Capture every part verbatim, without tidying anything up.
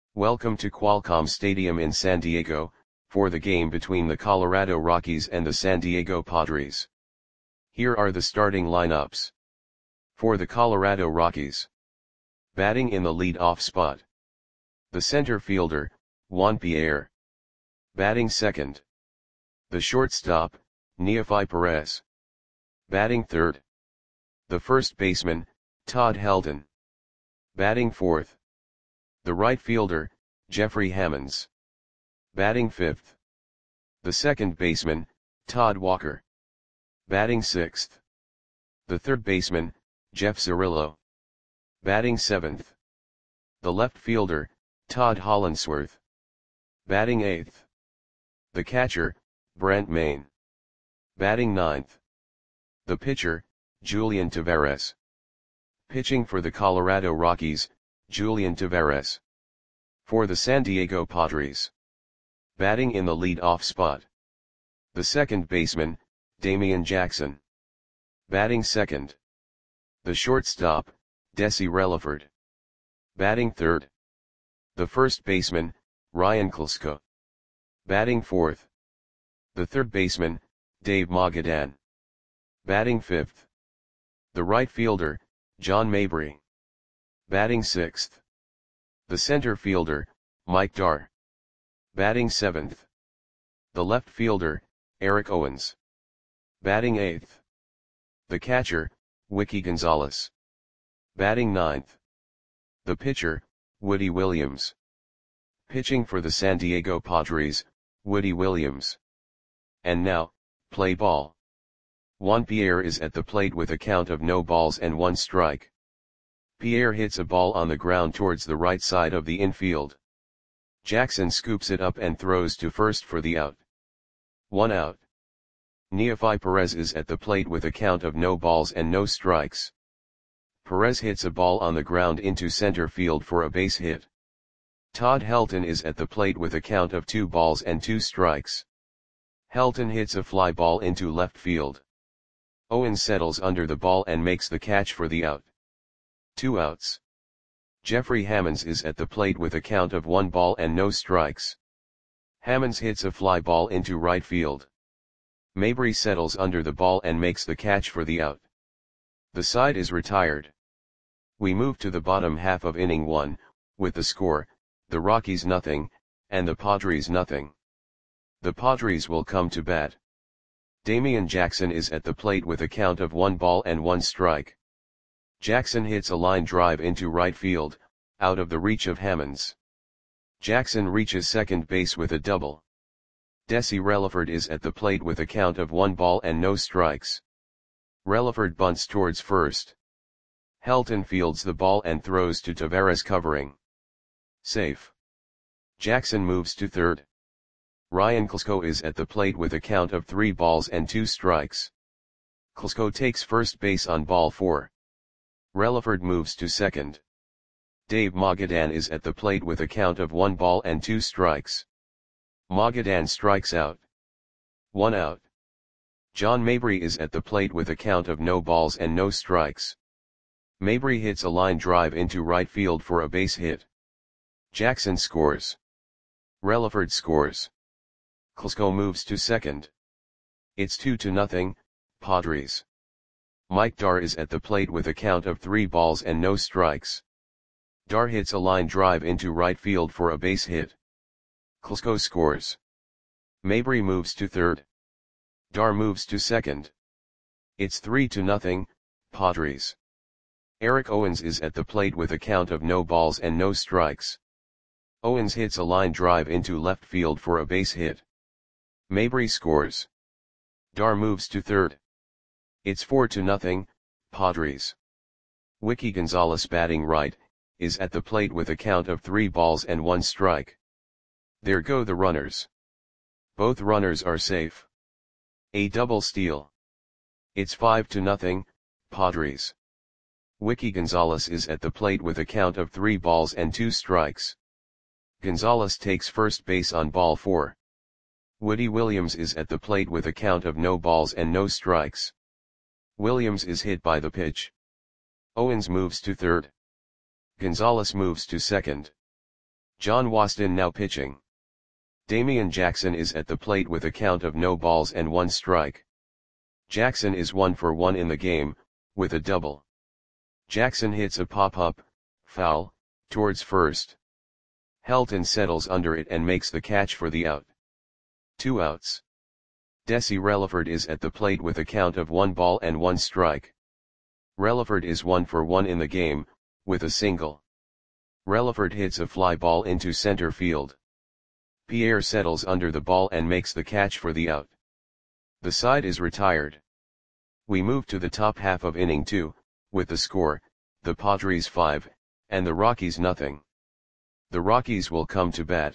Welcome to Qualcomm Stadium in San Diego, for the game between the Colorado Rockies and the San Diego Padres. Here are the starting lineups. For the Colorado Rockies. Batting in the lead-off spot. The center fielder, Juan Pierre. Batting second. The shortstop, Neofi Perez. Batting third. The first baseman, Todd Helton. Batting fourth. The right fielder, Jeffrey Hammonds. Batting fifth. The second baseman, Todd Walker. Batting sixth. The third baseman, Jeff Cirillo. Batting seventh. The left fielder, Todd Hollandsworth. Batting eighth. The catcher, Brent Mayne. Batting ninth. The pitcher, Julian Tavarez. Pitching for the Colorado Rockies, Julian Tavarez. For the San Diego Padres. Batting in the lead-off spot. The second baseman, Damian Jackson. Batting second. The shortstop, Desi Relaford. Batting third. The first baseman, Ryan Klesko. Batting fourth. The third baseman, Dave Magadan. Batting fifth. The right fielder, John Mabry. Batting sixth. The center fielder, Mike Dar. Batting seventh. The left fielder, Eric Owens. Batting eighth. The catcher, Wiki Gonzalez. Batting ninth. The pitcher, Woody Williams. Pitching for the San Diego Padres, Woody Williams. And now, play ball. Juan Pierre is at the plate with a count of no balls and one strike. Pierre hits a ball on the ground towards the right side of the infield. Jackson scoops it up and throws to first for the out. One out. Neofi Perez is at the plate with a count of no balls and no strikes. Perez hits a ball on the ground into center field for a base hit. Todd Helton is at the plate with a count of two balls and two strikes. Helton hits a fly ball into left field. Owens settles under the ball and makes the catch for the out. Two outs. Jeffrey Hammonds is at the plate with a count of one ball and no strikes. Hammonds hits a fly ball into right field. Mabry settles under the ball and makes the catch for the out. The side is retired. We move to the bottom half of inning one, with the score, the Rockies nothing, and the Padres nothing. The Padres will come to bat. Damian Jackson is at the plate with a count of one ball and one strike. Jackson hits a line drive into right field, out of the reach of Hammonds. Jackson reaches second base with a double. Desi Relaford is at the plate with a count of one ball and no strikes. Relaford bunts towards first. Helton fields the ball and throws to Tavarez covering. Safe. Jackson moves to third. Ryan Klesko is at the plate with a count of three balls and two strikes. Klesko takes first base on ball four. Relaford moves to second. Dave Magadan is at the plate with a count of one ball and two strikes. Magadan strikes out. One out. John Mabry is at the plate with a count of no balls and no strikes. Mabry hits a line drive into right field for a base hit. Jackson scores. Relaford scores. Klesko moves to second. It's two to nothing, Padres. Mike Dar is at the plate with a count of three balls and no strikes. Dar hits a line drive into right field for a base hit. Klesko scores. Mabry moves to third. Dar moves to second. It's three to nothing, Padres. Eric Owens is at the plate with a count of no balls and no strikes. Owens hits a line drive into left field for a base hit. Mabry scores. Dar moves to third. It's four to nothing, Padres. Wiki Gonzalez batting right, is at the plate with a count of three balls and one strike. There go the runners. Both runners are safe. A double steal. It's five to nothing, Padres. Wiki Gonzalez is at the plate with a count of three balls and two strikes. Gonzalez takes first base on ball four. Woody Williams is at the plate with a count of no balls and no strikes. Williams is hit by the pitch. Owens moves to third. Gonzalez moves to second. John Waston now pitching. Damian Jackson is at the plate with a count of no balls and one strike. Jackson is one for one in the game, with a double. Jackson hits a pop-up, foul, towards first. Helton settles under it and makes the catch for the out. Two outs. Desi Relaford is at the plate with a count of one ball and one strike. Relaford is one for one in the game, with a single. Relaford hits a fly ball into center field. Pierre settles under the ball and makes the catch for the out. The side is retired. We move to the top half of inning two, with the score, the Padres five, and the Rockies nothing. The Rockies will come to bat.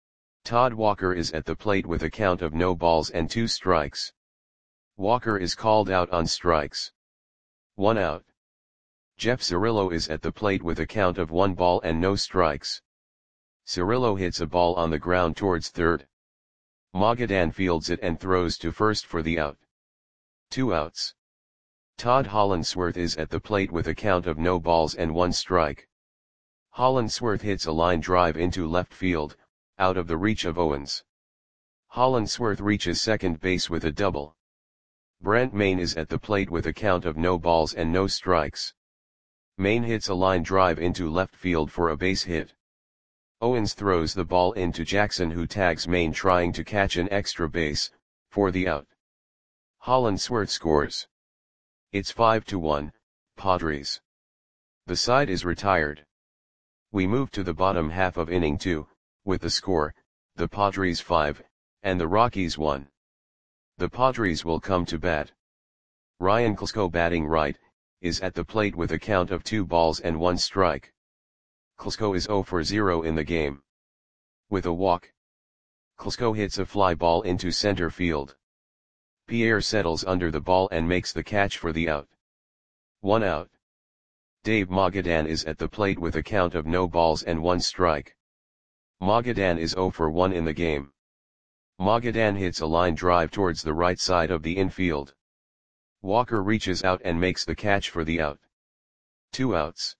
Todd Walker is at the plate with a count of no balls and two strikes. Walker is called out on strikes. One out. Jeff Cirillo is at the plate with a count of one ball and no strikes. Cirillo hits a ball on the ground towards third. Magadan fields it and throws to first for the out. Two outs. Todd Hollandsworth is at the plate with a count of no balls and one strike. Hollandsworth hits a line drive into left field, out of the reach of Owens. Hollandsworth reaches second base with a double. Brent Mayne is at the plate with a count of no balls and no strikes. Mayne hits a line drive into left field for a base hit. Owens throws the ball into Jackson, who tags Mayne trying to catch an extra base, for the out. Hollandsworth scores. It's five to one, Padres. The side is retired. We move to the bottom half of inning two, with the score, the Padres five, and the Rockies one. The Padres will come to bat. Ryan Klesko, batting right, is at the plate with a count of two balls and one strike. Klesko is zero for zero in the game. With a walk, Klesko hits a fly ball into center field. Pierre settles under the ball and makes the catch for the out. One out. Dave Magadan is at the plate with a count of no balls and one strike. Magadan is zero for one in the game. Magadan hits a line drive towards the right side of the infield. Walker reaches out and makes the catch for the out. Two outs.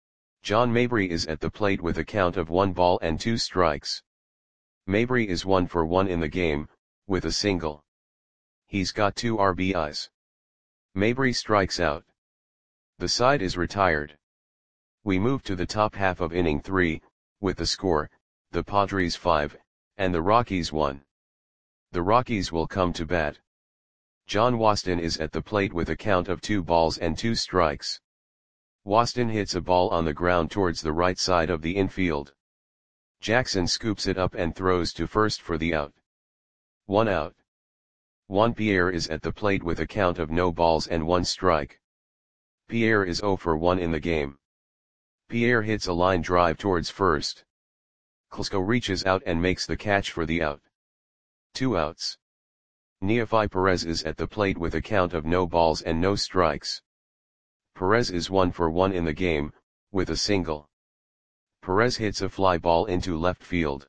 John Mabry is at the plate with a count of one ball and two strikes. Mabry is one for one in the game, with a single. He's got two R B Is. Mabry strikes out. The side is retired. We move to the top half of inning three, with the score, the Padres five, and the Rockies one. The Rockies will come to bat. John Waston is at the plate with a count of two balls and two strikes. Waston hits a ball on the ground towards the right side of the infield. Jackson scoops it up and throws to first for the out. One out. Juan Pierre is at the plate with a count of no balls and one strike. Pierre is zero for one in the game. Pierre hits a line drive towards first. Klesko reaches out and makes the catch for the out. Two outs. Neefi Perez is at the plate with a count of no balls and no strikes. Perez is one for one in the game, with a single. Perez hits a fly ball into left field.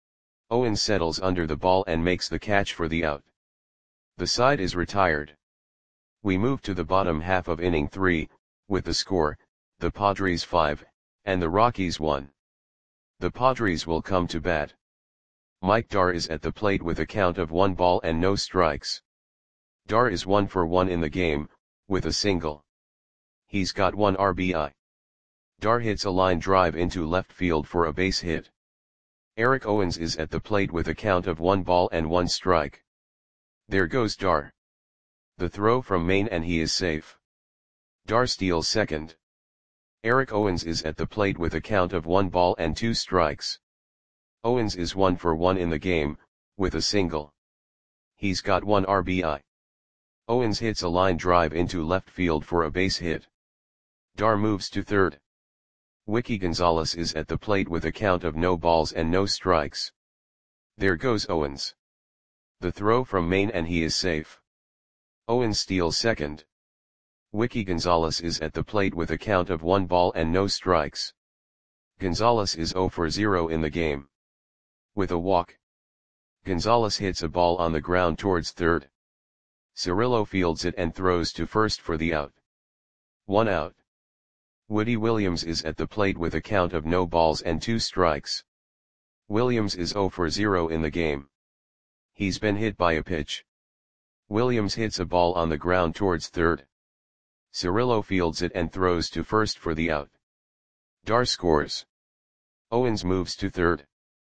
Owens settles under the ball and makes the catch for the out. The side is retired. We move to the bottom half of inning three, with the score, the Padres five, and the Rockies one. The Padres will come to bat. Mike Dar is at the plate with a count of one ball and no strikes. Dar is one for one in the game, with a single. He's got one R B I. Dar hits a line drive into left field for a base hit. Eric Owens is at the plate with a count of one ball and one strike. There goes Dar. The throw from Mayne and he is safe. Dar steals second. Eric Owens is at the plate with a count of one ball and two strikes. Owens is one for one in the game, with a single. He's got one R B I. Owens hits a line drive into left field for a base hit. Dar moves to third. Wiki Gonzalez is at the plate with a count of no balls and no strikes. There goes Owens. The throw from Mayne and he is safe. Owens steals second. Wiki Gonzalez is at the plate with a count of one ball and no strikes. Gonzalez is zero for zero in the game. With a walk, Gonzalez hits a ball on the ground towards third. Cirillo fields it and throws to first for the out. One out. Woody Williams is at the plate with a count of no balls and two strikes. Williams is zero for zero in the game. He's been hit by a pitch. Williams hits a ball on the ground towards third. Cirillo fields it and throws to first for the out. Dar scores. Owens moves to third.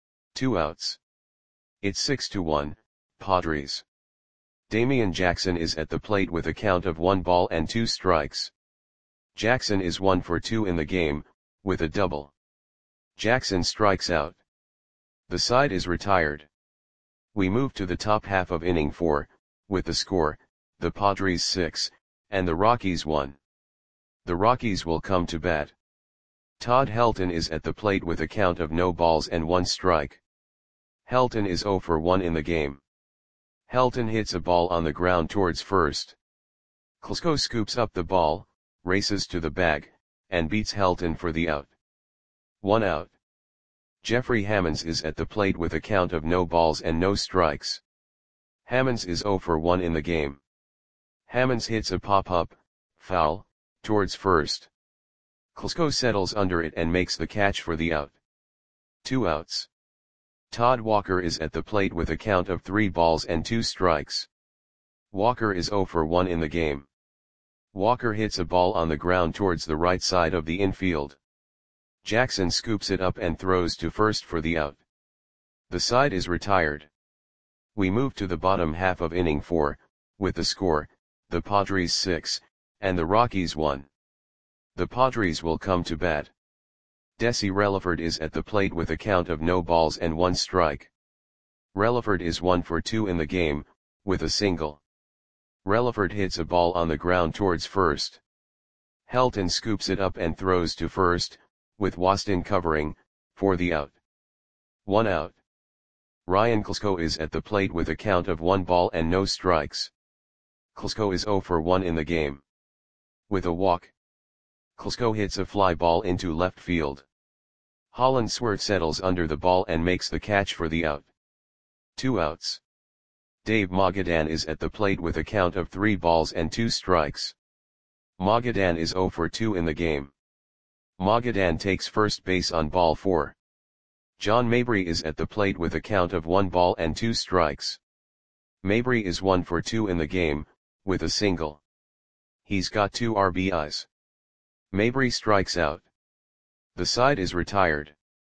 Two outs. It's six to one, Padres. Damian Jackson is at the plate with a count of one ball and two strikes. Jackson is one for two in the game, with a double. Jackson strikes out. The side is retired. We move to the top half of inning four, with the score, the Padres six, and the Rockies one. The Rockies will come to bat. Todd Helton is at the plate with a count of no balls and one strike. Helton is zero for one in the game. Helton hits a ball on the ground towards first. Klesko scoops up the ball, races to the bag, and beats Helton for the out. One out. Jeffrey Hammonds is at the plate with a count of no balls and no strikes. Hammonds is zero for one in the game. Hammonds hits a pop-up, foul, towards first. Klesko settles under it and makes the catch for the out. Two outs. Todd Walker is at the plate with a count of three balls and two strikes. Walker is zero for one in the game. Walker hits a ball on the ground towards the right side of the infield. Jackson scoops it up and throws to first for the out. The side is retired. We move to the bottom half of inning four, with the score, the Padres six, and the Rockies one. The Padres will come to bat. Desi Relaford is at the plate with a count of no balls and one strike. Relaford is one for two in the game, with a single. Relaford hits a ball on the ground towards first. Helton scoops it up and throws to first, with Waston covering, for the out. One out. Ryan Klesko is at the plate with a count of one ball and no strikes. Klesko is zero for one in the game. With a walk, Klesko hits a fly ball into left field. Hollandsworth settles under the ball and makes the catch for the out. Two outs. Dave Magadan is at the plate with a count of three balls and two strikes. Magadan is zero for two in the game. Magadan takes first base on ball four. John Mabry is at the plate with a count of one ball and two strikes. Mabry is one for two in the game, with a single. He's got two R B Is. Mabry strikes out. The side is retired.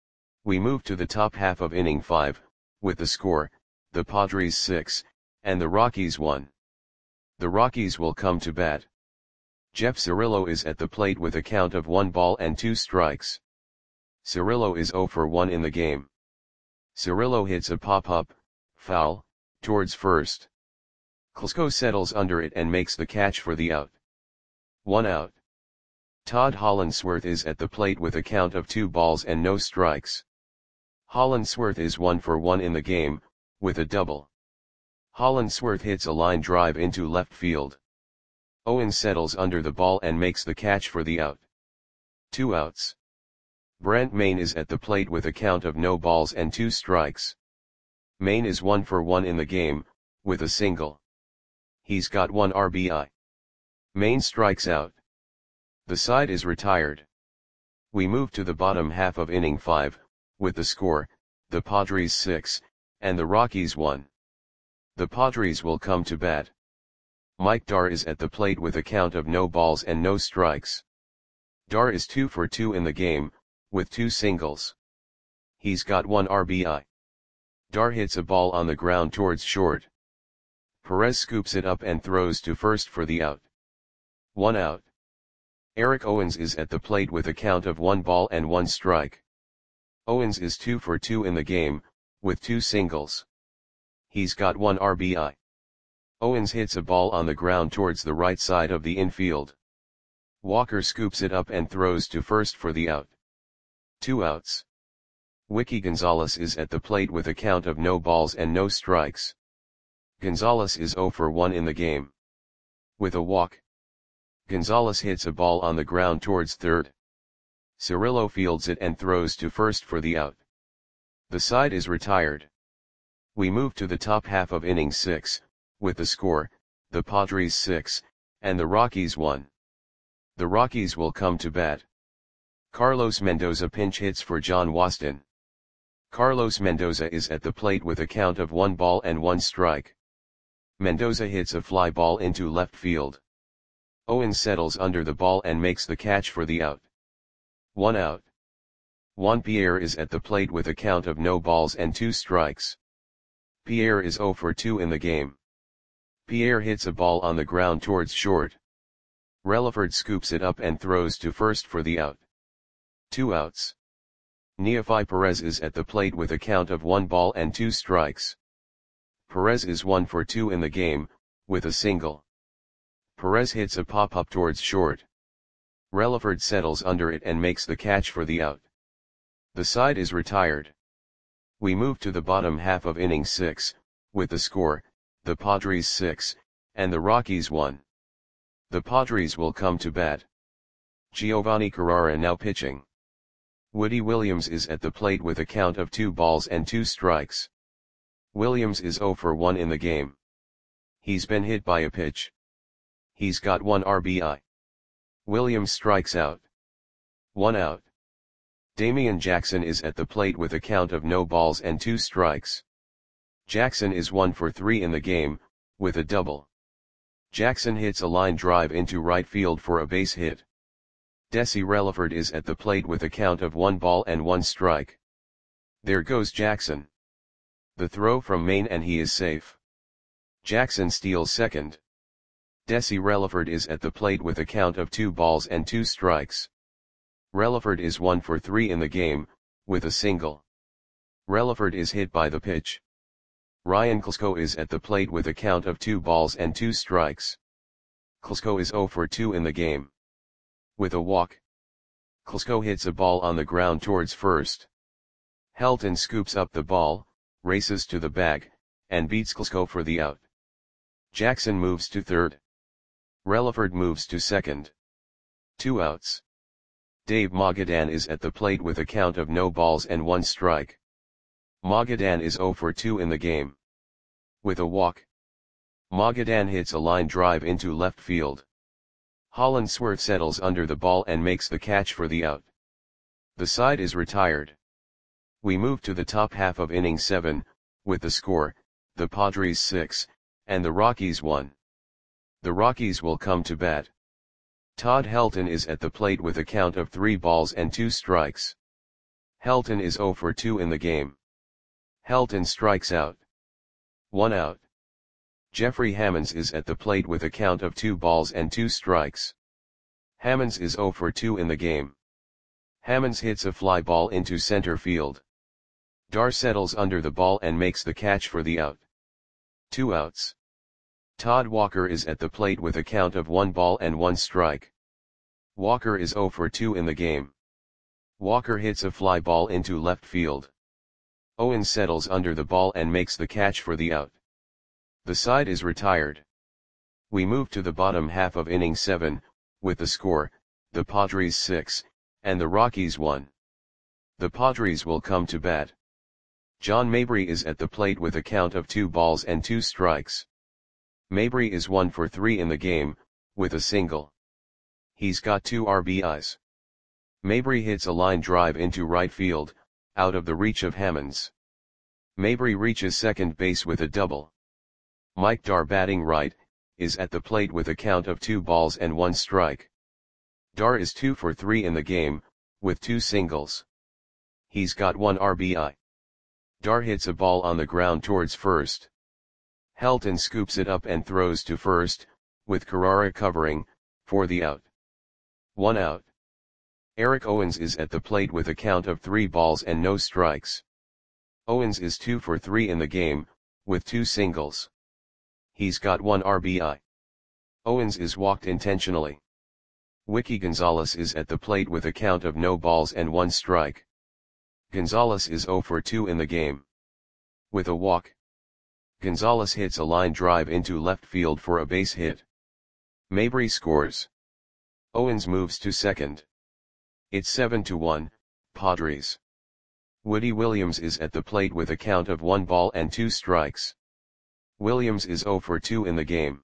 We move to the top half of inning five, with the score, the Padres six, and the Rockies one. The Rockies will come to bat. Jeff Cirillo is at the plate with a count of one ball and two strikes. Cirillo is zero for one in the game. Cirillo hits a pop-up, foul, towards first. Klesko settles under it and makes the catch for the out. One out. Todd Hollandsworth is at the plate with a count of two balls and no strikes. Hollandsworth is one for one in the game, with a double. Hollandsworth hits a line drive into left field. Owens settles under the ball and makes the catch for the out. Two outs. Brent Mayne is at the plate with a count of no balls and two strikes. Mayne is one for one in the game, with a single. He's got one R B I. Mayne strikes out. The side is retired. We move to the bottom half of inning five, with the score, the Padres six, and the Rockies one. The Padres will come to bat. Mike Dar is at the plate with a count of no balls and no strikes. Dar is two for two in the game, with two singles. He's got one R B I. Dar hits a ball on the ground towards short. Perez scoops it up and throws to first for the out. One out. Eric Owens is at the plate with a count of one ball and one strike. Owens is two for two in the game, with two singles. He's got one R B I. Owens hits a ball on the ground towards the right side of the infield. Walker scoops it up and throws to first for the out. Two outs. Wiki Gonzalez is at the plate with a count of no balls and no strikes. Gonzalez is zero for one in the game. With a walk, Gonzalez hits a ball on the ground towards third. Cirillo fields it and throws to first for the out. The side is retired. We move to the top half of inning six, with the score, the Padres six, and the Rockies one. The Rockies will come to bat. Carlos Mendoza pinch hits for John Waston. Carlos Mendoza is at the plate with a count of one ball and one strike. Mendoza hits a fly ball into left field. Owens settles under the ball and makes the catch for the out. One out. Juan Pierre is at the plate with a count of no balls and two strikes. Pierre is zero for two in the game. Pierre hits a ball on the ground towards short. Relaford scoops it up and throws to first for the out. Two outs. Neofi Perez is at the plate with a count of one ball and two strikes. Perez is one for two in the game, with a single. Perez hits a pop-up towards short. Relaford settles under it and makes the catch for the out. The side is retired. We move to the bottom half of inning six, with the score, the Padres six, and the Rockies one. The Padres will come to bat. Giovanni Carrara now pitching. Woody Williams is at the plate with a count of two balls and two strikes. Williams is zero for one in the game. He's been hit by a pitch. He's got one R B I. Williams strikes out. One out. Damian Jackson is at the plate with a count of no balls and two strikes. Jackson is one for three in the game, with a double. Jackson hits a line drive into right field for a base hit. Desi Relaford is at the plate with a count of one ball and one strike. There goes Jackson. The throw from Maine and he is safe. Jackson steals second. Desi Relaford is at the plate with a count of two balls and two strikes. Relaford is one for three in the game, with a single. Relaford is hit by the pitch. Ryan Klesko is at the plate with a count of two balls and two strikes. Klesko is zero for two in the game. With a walk. Klesko hits a ball on the ground towards first. Helton scoops up the ball, races to the bag, and beats Klesko for the out. Jackson moves to third. Relaford moves to second. Two outs. Dave Magadan is at the plate with a count of no balls and one strike. Magadan is zero for two in the game. With a walk. Magadan hits a line drive into left field. Hollandsworth settles under the ball and makes the catch for the out. The side is retired. We move to the top half of inning seven, with the score, the Padres six, and the Rockies one. The Rockies will come to bat. Todd Helton is at the plate with a count of three balls and two strikes. Helton is zero for two in the game. Helton strikes out. One out. Jeffrey Hammonds is at the plate with a count of two balls and two strikes. Hammonds is zero for two in the game. Hammonds hits a fly ball into center field. Dar settles under the ball and makes the catch for the out. Two outs. Todd Walker is at the plate with a count of one ball and one strike. Walker is zero for two in the game. Walker hits a fly ball into left field. Owens settles under the ball and makes the catch for the out. The side is retired. We move to the bottom half of inning seven, with the score, the Padres six, and the Rockies one. The Padres will come to bat. John Mabry is at the plate with a count of two balls and two strikes. Mabry is one for three in the game, with a single. He's got two R B Is. Mabry hits a line drive into right field, out of the reach of Hammonds. Mabry reaches second base with a double. Mike Dar, batting right, is at the plate with a count of two balls and one strike. Dar is two for three in the game, with two singles. He's got one R B I. Dar hits a ball on the ground towards first. Helton scoops it up and throws to first, with Carrara covering, for the out. One out. Eric Owens is at the plate with a count of three balls and no strikes. Owens is two for three in the game, with two singles. He's got one R B I. Owens is walked intentionally. Wiki Gonzalez is at the plate with a count of no balls and one strike. Gonzalez is zero for two in the game. With a walk. Gonzalez hits a line drive into left field for a base hit. Mabry scores. Owens moves to second. It's seven to one, Padres. Woody Williams is at the plate with a count of one ball and two strikes. Williams is zero for two in the game.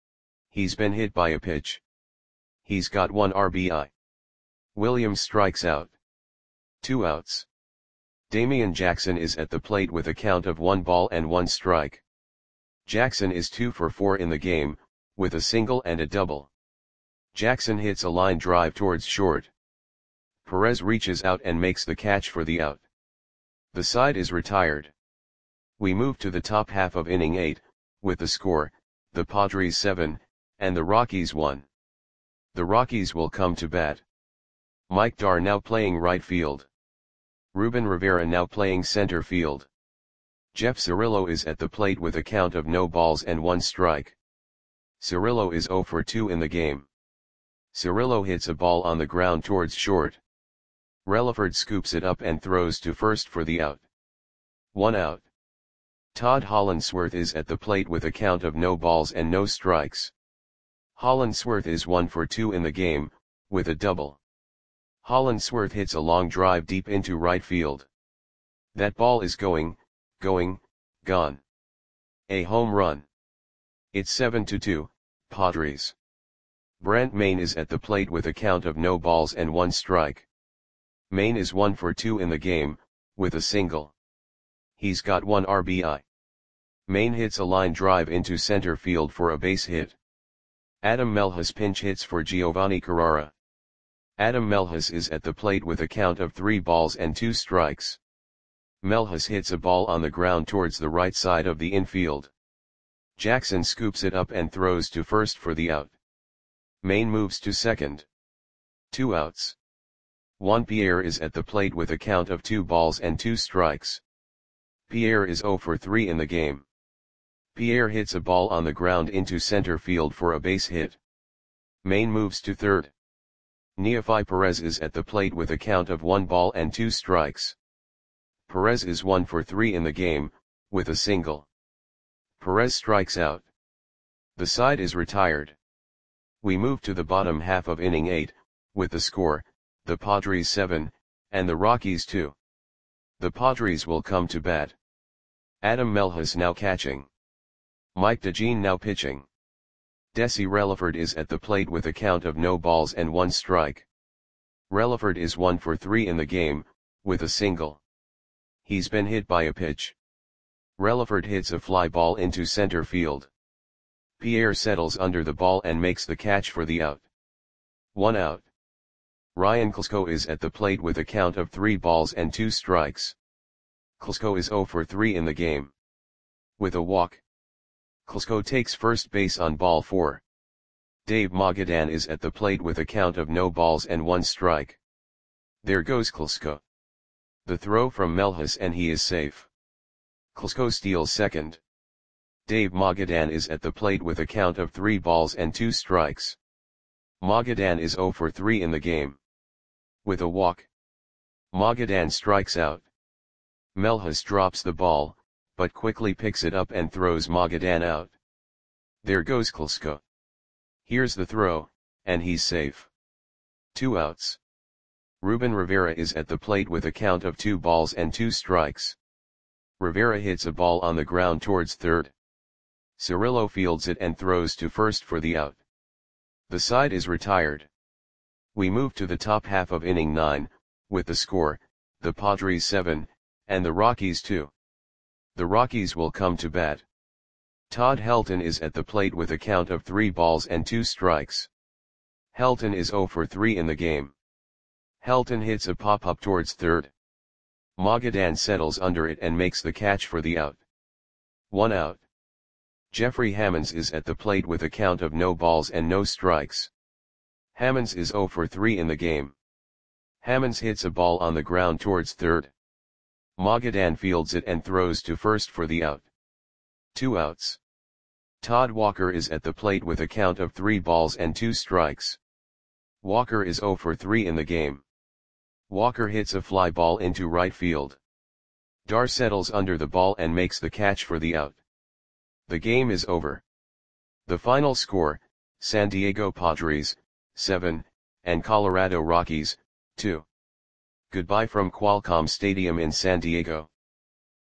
He's been hit by a pitch. He's got one R B I. Williams strikes out. Two outs. Damian Jackson is at the plate with a count of one ball and one strike. Jackson is two for four in the game, with a single and a double. Jackson hits a line drive towards short. Perez reaches out and makes the catch for the out. The side is retired. We move to the top half of inning eight, with the score, the Padres seven, and the Rockies one. The Rockies will come to bat. Mike Dar now playing right field. Ruben Rivera now playing center field. Jeff Cirillo is at the plate with a count of no balls and one strike. Cirillo is zero for two in the game. Cirillo hits a ball on the ground towards short. Relaford scoops it up and throws to first for the out. One out. Todd Hollandsworth is at the plate with a count of no balls and no strikes. Hollandsworth is one for two in the game, with a double. Hollandsworth hits a long drive deep into right field. That ball is going, going, gone. A home run. It's seven to two, Padres. Brent Mayne is at the plate with a count of no balls and one strike. Mayne is one for two in the game, with a single. He's got one R B I. Mayne hits a line drive into center field for a base hit. Adam Melhus pinch hits for Giovanni Carrara. Adam Melhus is at the plate with a count of three balls and two strikes. Melhus hits a ball on the ground towards the right side of the infield. Jackson scoops it up and throws to first for the out. Mayne moves to second. Two outs. Juan Pierre is at the plate with a count of two balls and two strikes. Pierre is zero for three in the game. Pierre hits a ball on the ground into center field for a base hit. Mayne moves to third. Neofi Perez is at the plate with a count of one ball and two strikes. Perez is one for three in the game, with a single. Perez strikes out. The side is retired. We move to the bottom half of inning eight, with the score, the Padres seven, and the Rockies two. The Padres will come to bat. Adam Melhus now catching. Mike DeJean now pitching. Desi Relaford is at the plate with a count of no balls and one strike. Relaford is one for three in the game, with a single. He's been hit by a pitch. Relaford hits a fly ball into center field. Pierre settles under the ball and makes the catch for the out. One out. Ryan Klesko is at the plate with a count of three balls and two strikes. Klesko is zero for three in the game. With a walk. Klesko takes first base on ball four. Dave Magadan is at the plate with a count of no balls and one strike. There goes Klesko. The throw from Melhus and he is safe. Klesko steals second. Dave Magadan is at the plate with a count of three balls and two strikes. Magadan is zero for three in the game. With a walk. Magadan strikes out. Melhus drops the ball, but quickly picks it up and throws Magadan out. There goes Klesko. Here's the throw, and he's safe. Two outs. Ruben Rivera is at the plate with a count of two balls and two strikes. Rivera hits a ball on the ground towards third. Cirillo fields it and throws to first for the out. The side is retired. We move to the top half of inning nine, with the score, the Padres seven, and the Rockies two. The Rockies will come to bat. Todd Helton is at the plate with a count of three balls and two strikes. Helton is zero for three in the game. Helton hits a pop-up towards third. Magadan settles under it and makes the catch for the out. One out. Jeffrey Hammonds is at the plate with a count of no balls and no strikes. Hammonds is zero for three in the game. Hammonds hits a ball on the ground towards third. Magadan fields it and throws to first for the out. Two outs. Todd Walker is at the plate with a count of three balls and two strikes. Walker is zero for three in the game. Walker hits a fly ball into right field. Dar settles under the ball and makes the catch for the out. The game is over. The final score, San Diego Padres, seven, and Colorado Rockies, two. Goodbye from Qualcomm Stadium in San Diego.